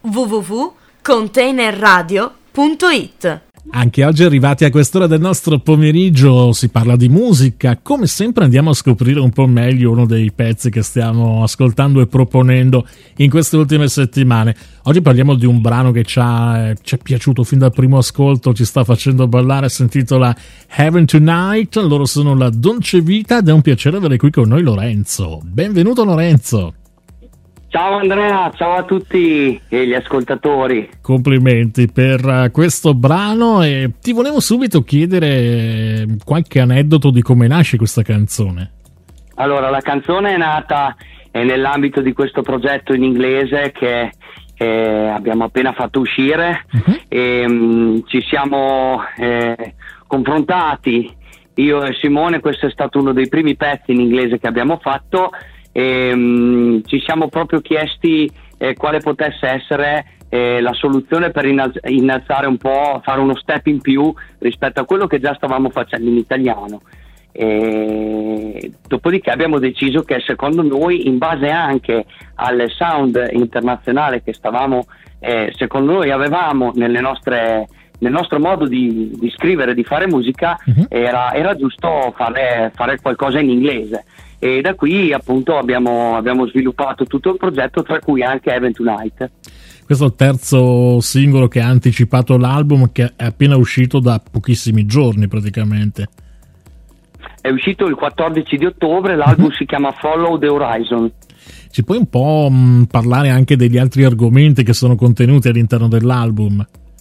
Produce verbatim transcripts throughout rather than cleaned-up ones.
w w w punto container radio punto it. Anche oggi arrivati a quest'ora del nostro pomeriggio si parla di musica. Come sempre andiamo a scoprire un po' meglio uno dei pezzi che stiamo ascoltando e proponendo in queste ultime settimane. Oggi parliamo di un brano che ci, ha, ci è piaciuto fin dal primo ascolto, ci sta facendo ballare, si intitola Heaven Tonight. Loro sono la Dolce Vita ed è un piacere avere qui con noi Lorenzo. Benvenuto Lorenzo. Ciao Andrea, ciao a tutti gli ascoltatori. Complimenti per questo brano e ti volevo subito chiedere qualche aneddoto di come nasce questa canzone. Allora, la canzone è nata eh, nell'ambito di questo progetto in inglese che eh, abbiamo appena fatto uscire. Uh-huh. E mh, ci siamo eh, confrontati, io e Simone. Questo è stato uno dei primi pezzi in inglese che abbiamo fatto. E, um, ci siamo proprio chiesti eh, quale potesse essere eh, la soluzione per innalz- innalzare un po', fare uno step in più rispetto a quello che già stavamo facendo in italiano. E dopodiché abbiamo deciso che secondo noi, in base anche al sound internazionale che stavamo, eh, secondo noi avevamo nelle nostre, nel nostro modo di, di scrivere, di fare musica, uh-huh. era, era giusto fare, fare qualcosa in inglese. E da qui appunto abbiamo, abbiamo sviluppato tutto il progetto, tra cui anche Heaven Tonight. Questo è il terzo singolo che ha anticipato l'album, che è appena uscito da pochissimi giorni praticamente. È uscito il quattordici di ottobre, l'album uh-huh. si chiama Follow the Horizon. Ci puoi un po' mh, parlare anche degli altri argomenti che sono contenuti all'interno dell'album?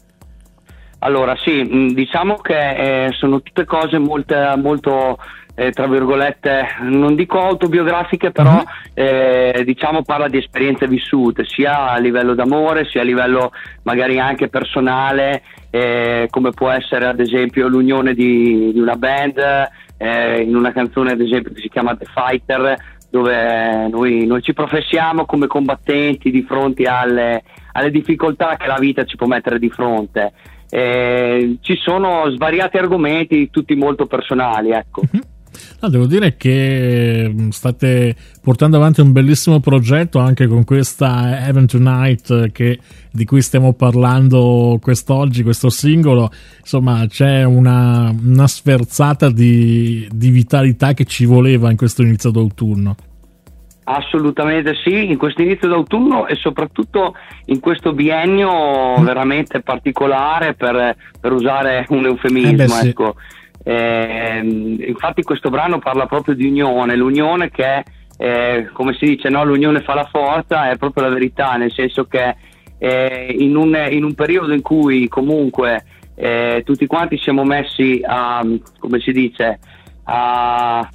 Allora sì, diciamo che eh, sono tutte cose molto, molto eh, tra virgolette, non dico autobiografiche, però uh-huh. eh, diciamo parla di esperienze vissute, sia a livello d'amore, sia a livello magari anche personale, eh, come può essere ad esempio l'unione di, di una band, eh, in una canzone ad esempio che si chiama The Fighter, dove noi, noi ci professiamo come combattenti di fronte alle, alle difficoltà che la vita ci può mettere di fronte. Eh, ci sono svariati argomenti, tutti molto personali, ecco. Uh-huh. No, devo dire che state portando avanti un bellissimo progetto anche con questa Heaven Tonight che, di cui stiamo parlando quest'oggi, questo singolo. Insomma, c'è una, una sferzata di, di vitalità che ci voleva in questo inizio d'autunno. Assolutamente sì, in questo inizio d'autunno e soprattutto in questo biennio veramente particolare, per, per usare un eufemismo, eh beh, sì. ecco. Eh, infatti questo brano parla proprio di unione, l'unione che eh, come si dice, no? L'unione fa la forza, è proprio la verità, nel senso che eh, in, un, in un periodo in cui comunque eh, tutti quanti siamo messi a, come si dice, a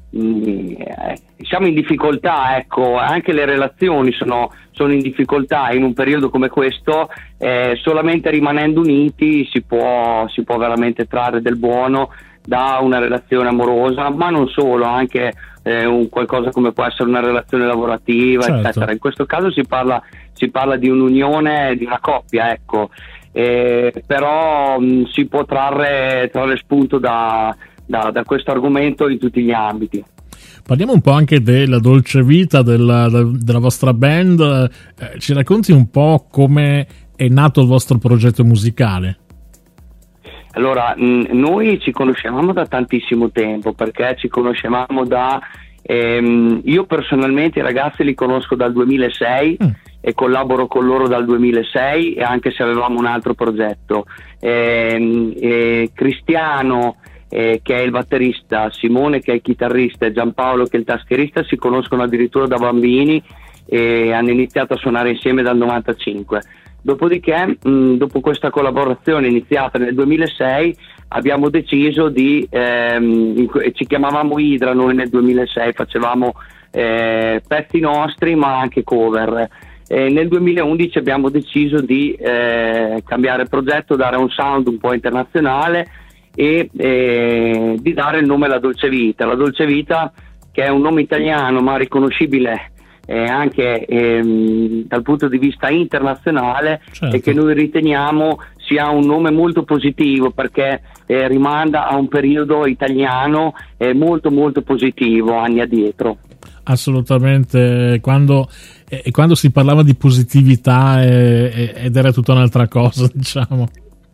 siamo in difficoltà, ecco, anche le relazioni sono, sono in difficoltà in un periodo come questo, eh, solamente rimanendo uniti si può, si può veramente trarre del buono da una relazione amorosa, ma non solo, anche eh, un qualcosa come può essere una relazione lavorativa, certo. eccetera. In questo caso si parla, si parla di un'unione, di una coppia, ecco, eh, però mh, si può trarre, trarre spunto da Da, da questo argomento in tutti gli ambiti. Parliamo un po' anche della dolce vita della, della vostra band, eh, ci racconti un po' come è nato il vostro progetto musicale? Allora, mh, noi ci conoscevamo da tantissimo tempo, perché ci conoscevamo da ehm, io personalmente i ragazzi li conosco dal duemilasei mm. e collaboro con loro dal duemilasei, e anche se avevamo un altro progetto. ehm, eh, Cristiano Eh, che è il batterista, Simone che è il chitarrista e Giampaolo che è il tastierista si conoscono addirittura da bambini e hanno iniziato a suonare insieme dal novantacinque. Dopodiché, mh, dopo questa collaborazione iniziata nel duemilasei, abbiamo deciso di ehm, ci chiamavamo Idra noi nel duemilasei, facevamo eh, pezzi nostri ma anche cover. E nel duemilaundici abbiamo deciso di eh, cambiare progetto, dare un sound un po' internazionale e eh, di dare il nome alla Dolce Vita. La Dolce Vita, che è un nome italiano ma riconoscibile eh, anche ehm, dal punto di vista internazionale, certo. e che noi riteniamo sia un nome molto positivo, perché eh, rimanda a un periodo italiano eh, molto molto positivo anni addietro. Assolutamente, quando, eh, quando si parlava di positività eh, ed era tutta un'altra cosa, diciamo.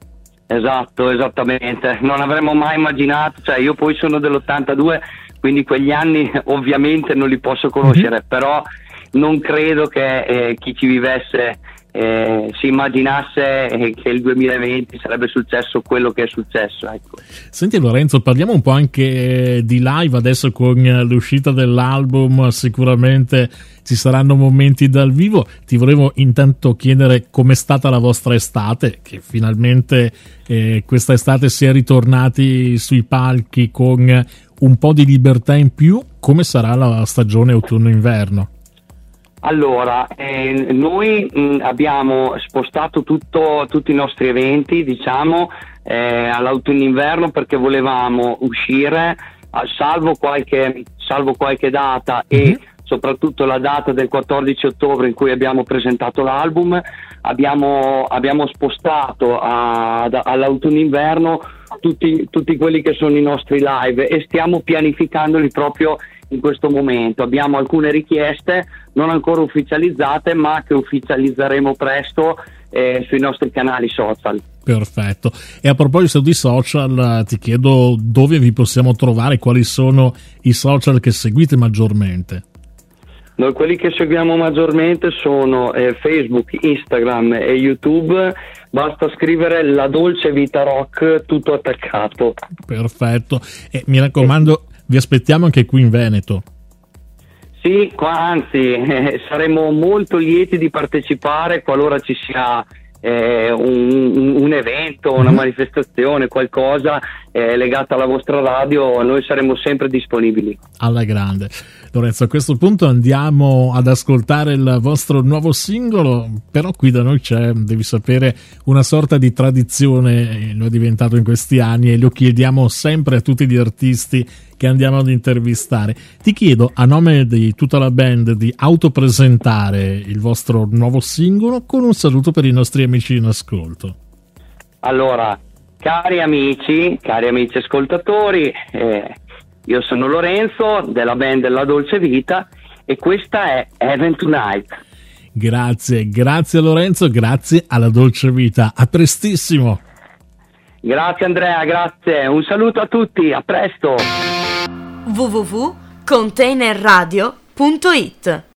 Esatto, esattamente, non avremmo mai immaginato, cioè io poi sono dell'ottantadue, quindi quegli anni ovviamente non li posso conoscere, mm-hmm. però non credo che eh, chi ci vivesse eh, si immaginasse eh, che il duemilaventi sarebbe successo quello che è successo, ecco. Senti Lorenzo, parliamo un po' anche di live adesso con l'uscita dell'album, sicuramente ci saranno momenti dal vivo. Ti volevo intanto chiedere com'è stata la vostra estate, che finalmente eh, questa estate si è ritornati sui palchi con un po' di libertà in più. Come sarà la stagione autunno-inverno? Allora, eh, noi mh, abbiamo spostato tutto, tutti i nostri eventi, diciamo, eh, all'autunno-inverno perché volevamo uscire, a, salvo, qualche, salvo qualche data mm-hmm. e soprattutto la data del quattordici ottobre in cui abbiamo presentato l'album, abbiamo, abbiamo spostato a, ad, all'autunno-inverno tutti, tutti quelli che sono i nostri live e stiamo pianificandoli proprio in questo momento. Abbiamo alcune richieste non ancora ufficializzate, ma che ufficializzeremo presto eh, sui nostri canali social. Perfetto. E a proposito di social, ti chiedo dove vi possiamo trovare, quali sono i social che seguite maggiormente? Noi quelli che seguiamo maggiormente sono eh, Facebook, Instagram e YouTube. Basta scrivere La Dolce Vita Rock tutto attaccato. Perfetto. E mi raccomando, vi aspettiamo anche qui in Veneto. Sì, qua, anzi, eh, saremo molto lieti di partecipare qualora ci sia eh, un, un evento, una mm-hmm. manifestazione, qualcosa eh, legata alla vostra radio. Noi saremo sempre disponibili. Alla grande. Lorenzo, a questo punto andiamo ad ascoltare il vostro nuovo singolo, però qui da noi c'è, devi sapere, una sorta di tradizione, lo è diventato in questi anni e lo chiediamo sempre a tutti gli artisti che andiamo ad intervistare. Ti chiedo a nome di tutta la band di autopresentare il vostro nuovo singolo con un saluto per i nostri amici in ascolto. Allora, cari amici, cari amici ascoltatori, eh, io sono Lorenzo della band La Dolce Vita e questa è Heaven Tonight. Grazie, grazie Lorenzo, grazie alla Dolce Vita, a prestissimo. Grazie Andrea, grazie, un saluto a tutti, a presto. w w w punto container radio punto it